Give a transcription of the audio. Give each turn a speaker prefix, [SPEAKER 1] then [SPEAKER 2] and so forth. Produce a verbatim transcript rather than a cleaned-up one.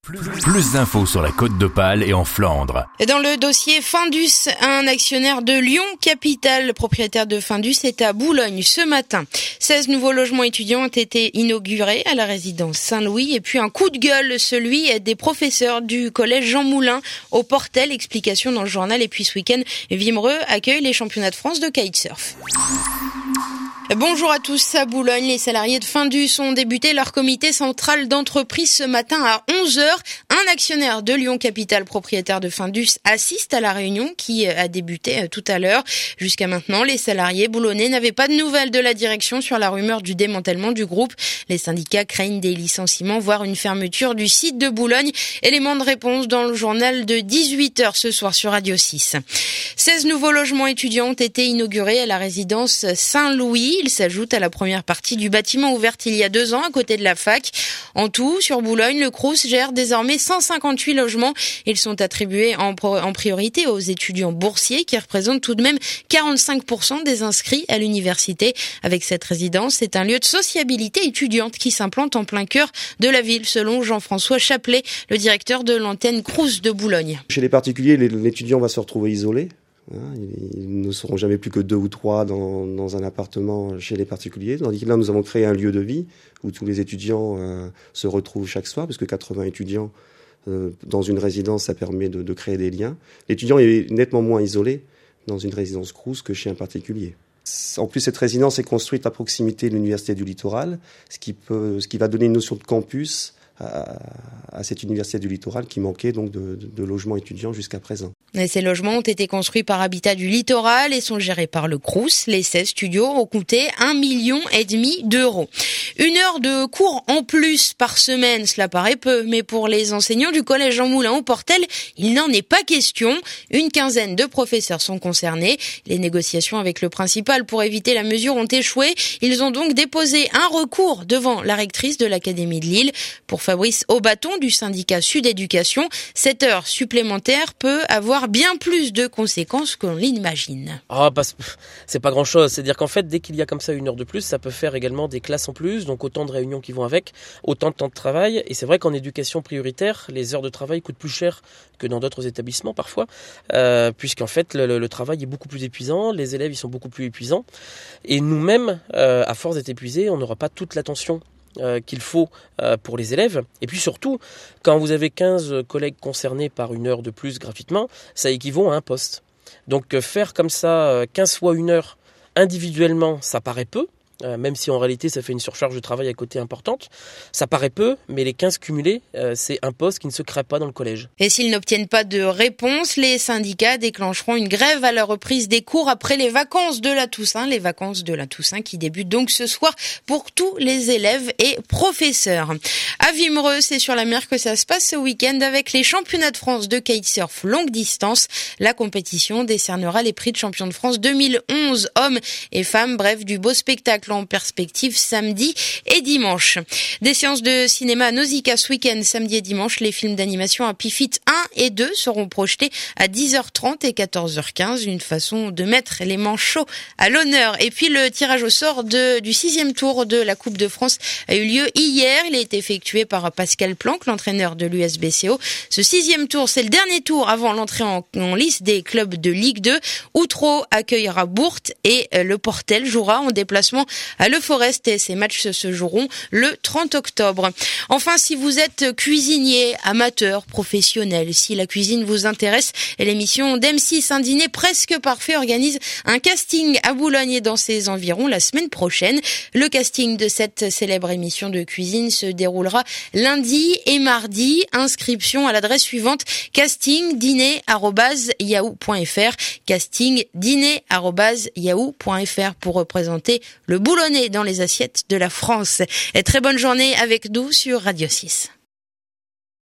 [SPEAKER 1] Plus, plus d'infos sur la Côte d'Opale et en Flandre.
[SPEAKER 2] Dans le dossier Findus, un actionnaire de Lyon Capital, propriétaire de Findus, est à Boulogne ce matin. seize nouveaux logements étudiants ont été inaugurés à la résidence Saint-Louis. Et puis un coup de gueule, celui des professeurs du collège Jean Moulin au Portel. Explication dans le journal. Et puis ce week-end, Vimereux accueille les championnats de France de kitesurf. Bonjour à tous. À Boulogne, les salariés de Findus ont débuté leur comité central d'entreprise ce matin à onze heures. Un actionnaire de Lyon Capital, propriétaire de Findus, assiste à la réunion qui a débuté tout à l'heure. Jusqu'à maintenant, les salariés boulonnais n'avaient pas de nouvelles de la direction sur la rumeur du démantèlement du groupe. Les syndicats craignent des licenciements, voire une fermeture du site de Boulogne. Élément de réponse dans le journal de dix-huit heures ce soir sur Radio six. seize nouveaux logements étudiants ont été inaugurés à la résidence Saint-Louis. Il s'ajoute à la première partie du bâtiment ouverte il y a deux ans à côté de la fac. En tout, sur Boulogne, le Crous gère désormais cent cinquante-huit logements. Ils sont attribués en, pro- en priorité aux étudiants boursiers qui représentent tout de même quarante-cinq pour cent des inscrits à l'université. Avec cette résidence, c'est un lieu de sociabilité étudiante qui s'implante en plein cœur de la ville, selon Jean-François Chaplet, le directeur de l'antenne Crous de Boulogne.
[SPEAKER 3] Chez les particuliers, l'étudiant va se retrouver isolé. Ils ne seront jamais plus que deux ou trois dans, dans un appartement chez les particuliers. Tandis que là, nous avons créé un lieu de vie où tous les étudiants euh, se retrouvent chaque soir, parce que quatre-vingts étudiants euh, dans une résidence, ça permet de, de créer des liens. L'étudiant est nettement moins isolé dans une résidence Crous que chez un particulier. En plus, cette résidence est construite à proximité de l'Université du Littoral, ce qui, peut, ce qui va donner une notion de campus à, à cette Université du Littoral qui manquait donc de, de, de logements étudiants jusqu'à présent.
[SPEAKER 2] Et ces logements ont été construits par Habitat du Littoral et sont gérés par le Crous. Les seize studios ont coûté un million et demi d'euros. Une heure de cours en plus par semaine, cela paraît peu, mais pour les enseignants du collège Jean Moulin au Portel, il n'en est pas question. Une quinzaine de professeurs sont concernés. Les négociations avec le principal pour éviter la mesure ont échoué. Ils ont donc déposé un recours devant la rectrice de l'Académie de Lille. Pour Fabrice Aubaton du syndicat Sud Éducation, cette heure supplémentaire peut avoir bien plus de conséquences qu'on l'imagine.
[SPEAKER 4] Ah bah c'est pas grand chose, c'est-à-dire qu'en fait dès qu'il y a comme ça une heure de plus, ça peut faire également des classes en plus, donc autant de réunions qui vont avec, autant de temps de travail, et c'est vrai qu'en éducation prioritaire, les heures de travail coûtent plus cher que dans d'autres établissements parfois, euh, puisqu'en fait le, le travail est beaucoup plus épuisant, les élèves ils sont beaucoup plus épuisants, et nous-mêmes, euh, à force d'être épuisés, on n'aura pas toute l'attention Euh, qu'il faut euh, pour les élèves. Et puis surtout, quand vous avez quinze collègues concernés par une heure de plus gratuitement, ça équivaut à un poste. Donc euh, faire comme ça euh, quinze fois une heure individuellement, ça paraît peu, euh, même si en réalité ça fait une surcharge de travail à côté importante. Ça paraît peu, mais les quinze cumulés, euh, c'est un poste qui ne se crée pas dans le collège.
[SPEAKER 2] Et s'ils n'obtiennent pas de réponse, les syndicats déclencheront une grève à la reprise des cours après les vacances de la Toussaint. Les vacances de la Toussaint qui débutent donc ce soir pour tous les élèves et professeurs. À Vimereux, c'est sur la mer que ça se passe ce week-end avec les championnats de France de kitesurf longue distance. La compétition décernera les prix de champion de France deux mille onze, hommes et femmes. Bref, du beau spectacle en perspective samedi et dimanche. Des séances de cinéma à Nausicaa ce week-end, samedi et dimanche. Les films d'animation Happy Feet un et deux seront projetés à dix heures trente et quatorze heures quinze. Une façon de mettre les manchots à l'honneur. Et puis le tirage au sort de, du sixième tour de la Coupe de France a eu lieu hier. Il a été effectué par Pascal Planck, l'entraîneur de l'U S B C O. Ce sixième tour, c'est le dernier tour avant l'entrée en, en liste des clubs de Ligue deux. Outreau accueillera Bourg et le Portel jouera en déplacement à Le Forest et ces matchs se joueront le trente octobre. Enfin, si vous êtes cuisinier, amateur, professionnel, si la cuisine vous intéresse, l'émission d'M six, un dîner presque parfait, organise un casting à Boulogne et dans ses environs la semaine prochaine. Le casting de cette célèbre émission de cuisine se déroulera lundi et mardi. Inscription à l'adresse suivante: casting dîner arobase yahoo point fr, casting dîner arobase yahoo point fr pour représenter le Boulonnais dans les assiettes de la France. Et très bonne journée avec nous sur Radio six.